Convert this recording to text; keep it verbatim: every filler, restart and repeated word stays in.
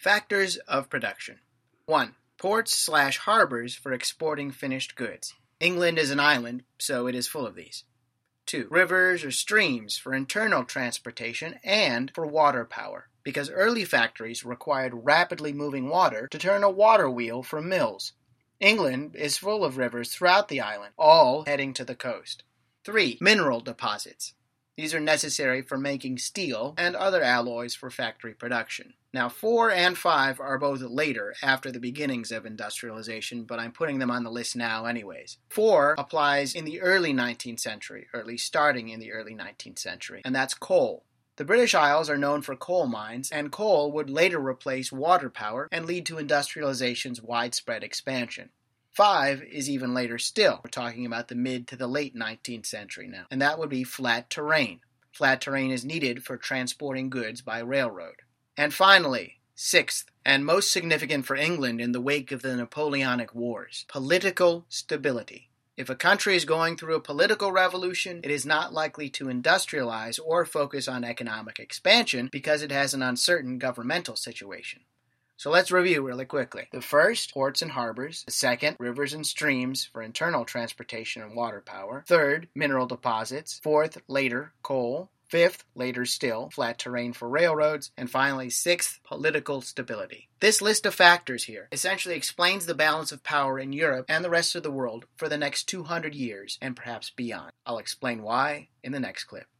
Factors of production. one. Ports slash harbors for exporting finished goods. England is an island, so it is full of these. two. Rivers or streams for internal transportation and for water power, because early factories required rapidly moving water to turn a water wheel for mills. England is full of rivers throughout the island, all heading to the coast. three. Mineral deposits. These are necessary for making steel and other alloys for factory production. Now, four and five are both later, after the beginnings of industrialization, but I'm putting them on the list now anyways. four applies in the early nineteenth century, or at least starting in the early nineteenth century, and that's coal. The British Isles are known for coal mines, and coal would later replace water power and lead to industrialization's widespread expansion. Five is even later still. We're talking about the mid to the late nineteenth century now, and that would be flat terrain. Flat terrain is needed for transporting goods by railroad. And finally, sixth, and most significant for England in the wake of the Napoleonic Wars, political stability. If a country is going through a political revolution, it is not likely to industrialize or focus on economic expansion because it has an uncertain governmental situation. So let's review really quickly. The first, ports and harbors. The second, rivers and streams for internal transportation and water power. Third, mineral deposits. Fourth, later, coal. Fifth, later still, flat terrain for railroads. And finally, sixth, political stability. This list of factors here essentially explains the balance of power in Europe and the rest of the world for the next two hundred years and perhaps beyond. I'll explain why in the next clip.